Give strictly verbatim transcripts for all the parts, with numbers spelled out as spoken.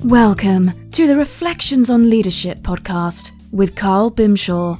Welcome to the Reflections on Leadership podcast with Carl Bimshaw.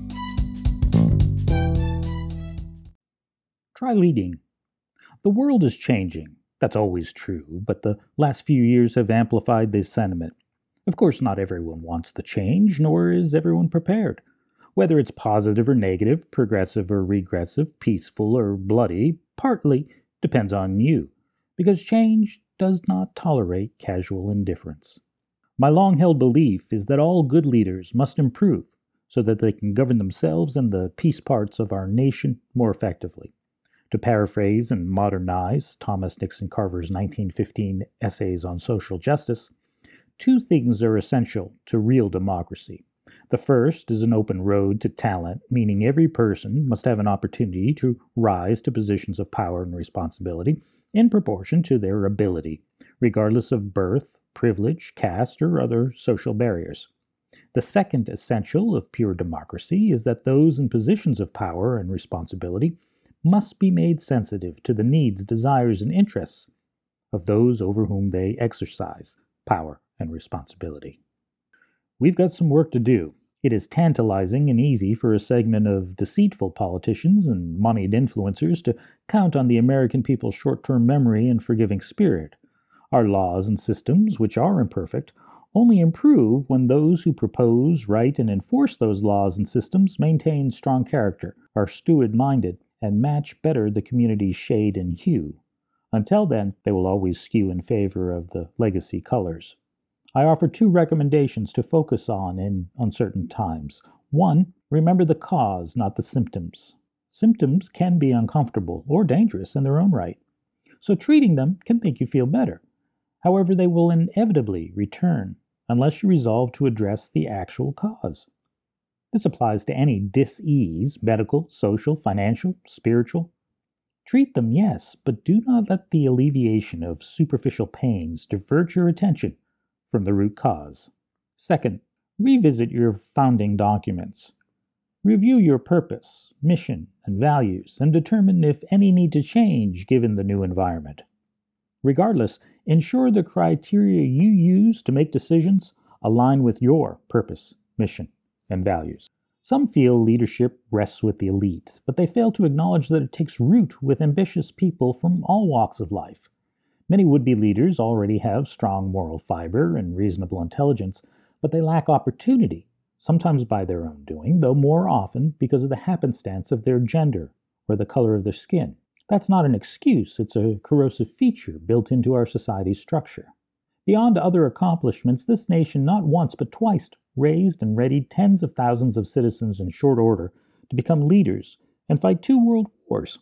Try leading. The world is changing. That's always true, but the last few years have amplified this sentiment. Of course, not everyone wants the change, nor is everyone prepared. Whether it's positive or negative, progressive or regressive, peaceful or bloody, partly depends on you, because change does not tolerate casual indifference. My long-held belief is that all good leaders must improve so that they can govern themselves and the peace parts of our nation more effectively. To paraphrase and modernize Thomas Nixon Carver's nineteen fifteen essays on social justice, two things are essential to real democracy. The first is an open road to talent, meaning every person must have an opportunity to rise to positions of power and responsibility in proportion to their ability, regardless of birth, privilege, caste, or other social barriers. The second essential of pure democracy is that those in positions of power and responsibility must be made sensitive to the needs, desires, and interests of those over whom they exercise power and responsibility. We've got some work to do. It is tantalizing and easy for a segment of deceitful politicians and moneyed influencers to count on the American people's short-term memory and forgiving spirit. Our laws and systems, which are imperfect, only improve when those who propose, write, and enforce those laws and systems maintain strong character, are steward-minded, and match better the community's shade and hue. Until then, they will always skew in favor of the legacy colors. I offer two recommendations to focus on in uncertain times. One, remember the cause, not the symptoms. Symptoms can be uncomfortable or dangerous in their own right, so treating them can make you feel better. However, they will inevitably return unless you resolve to address the actual cause. This applies to any dis-ease, medical, social, financial, spiritual. Treat them, yes, but do not let the alleviation of superficial pains divert your attention from the root cause. Second, revisit your founding documents. Review your purpose, mission, and values, and determine if any need to change given the new environment. Regardless, ensure the criteria you use to make decisions align with your purpose, mission, and values. Some feel leadership rests with the elite, but they fail to acknowledge that it takes root with ambitious people from all walks of life. Many would-be leaders already have strong moral fiber and reasonable intelligence, but they lack opportunity, sometimes by their own doing, though more often because of the happenstance of their gender or the color of their skin. That's not an excuse, it's a corrosive feature built into our society's structure. Beyond other accomplishments, this nation not once but twice raised and readied tens of thousands of citizens in short order to become leaders and fight two world wars.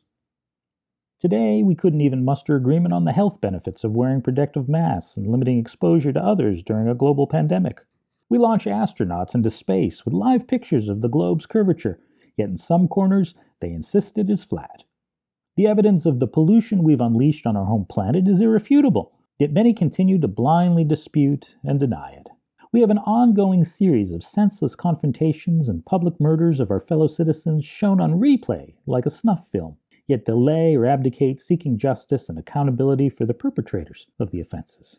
Today, we couldn't even muster agreement on the health benefits of wearing protective masks and limiting exposure to others during a global pandemic. We launch astronauts into space with live pictures of the globe's curvature, yet in some corners, they insist it is flat. The evidence of the pollution we've unleashed on our home planet is irrefutable, yet many continue to blindly dispute and deny it. We have an ongoing series of senseless confrontations and public murders of our fellow citizens shown on replay like a snuff film, yet delay or abdicate seeking justice and accountability for the perpetrators of the offenses.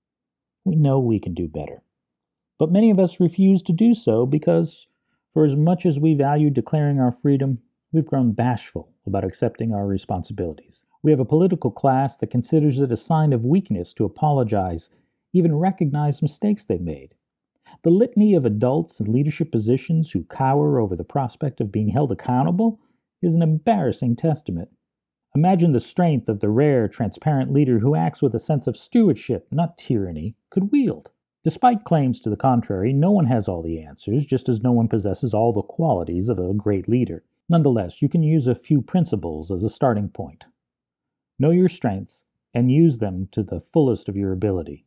We know we can do better, but many of us refuse to do so because, for as much as we value declaring our freedom, we've grown bashful about accepting our responsibilities. We have a political class that considers it a sign of weakness to apologize, even recognize mistakes they've made. The litany of adults in leadership positions who cower over the prospect of being held accountable is an embarrassing testament. Imagine the strength of the rare, transparent leader who acts with a sense of stewardship, not tyranny, could wield. Despite claims to the contrary, no one has all the answers, just as no one possesses all the qualities of a great leader. Nonetheless, you can use a few principles as a starting point. Know your strengths and use them to the fullest of your ability.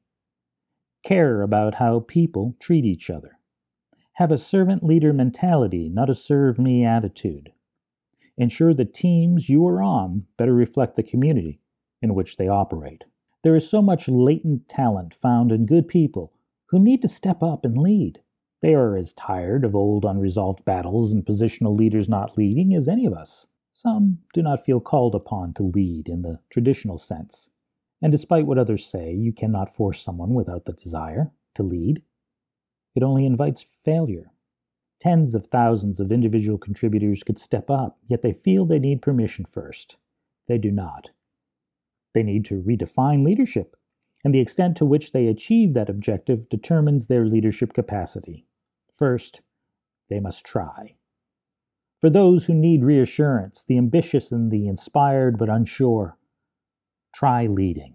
Care about how people treat each other. Have a servant leader mentality, not a serve me attitude. Ensure the teams you are on better reflect the community in which they operate. There is so much latent talent found in good people who need to step up and lead. They are as tired of old unresolved battles and positional leaders not leading as any of us. Some do not feel called upon to lead in the traditional sense, And despite what others say, you cannot force someone without the desire to lead. It only invites failure. Tens of thousands of individual contributors could step up, yet they feel they need permission first. They do not. They need to redefine leadership, and the extent to which they achieve that objective determines their leadership capacity. First, they must try. For those who need reassurance, the ambitious and the inspired but unsure, try leading.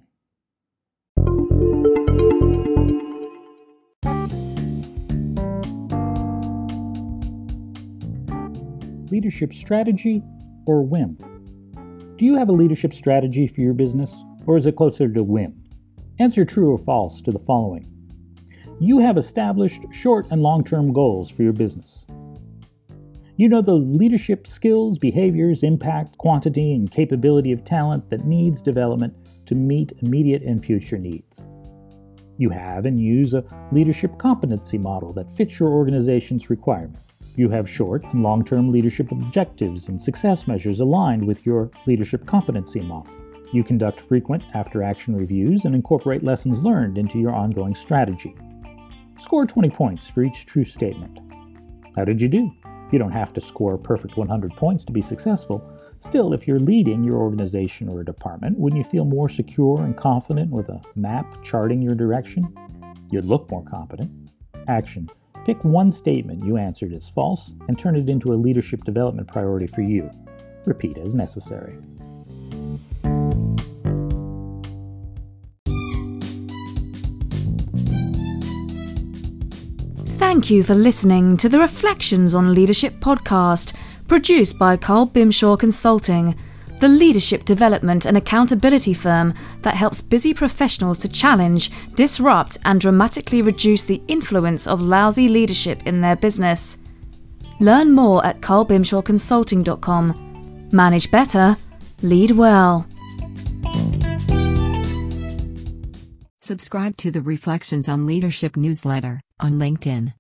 Leadership strategy or whim? Do you have a leadership strategy for your business, or is it closer to whim? Answer true or false to the following. You have established short and long-term goals for your business. You know the leadership skills, behaviors, impact, quantity, and capability of talent that needs development to meet immediate and future needs. You have and use a leadership competency model that fits your organization's requirements. You have short and long-term leadership objectives and success measures aligned with your leadership competency model. You conduct frequent after-action reviews and incorporate lessons learned into your ongoing strategy. Score twenty points for each true statement. How did you do? You don't have to score a perfect one hundred points to be successful. Still, if you're leading your organization or a department, wouldn't you feel more secure and confident with a map charting your direction? You'd look more competent. Action. Pick one statement you answered as false and turn it into a leadership development priority for you. Repeat as necessary. Thank you for listening to the Reflections on Leadership podcast, produced by Carl Bimshaw Consulting, the leadership development and accountability firm that helps busy professionals to challenge, disrupt, and dramatically reduce the influence of lousy leadership in their business. Learn more at carl bimshaw consulting dot com. Manage better, lead well. Subscribe to the Reflections on Leadership newsletter on LinkedIn.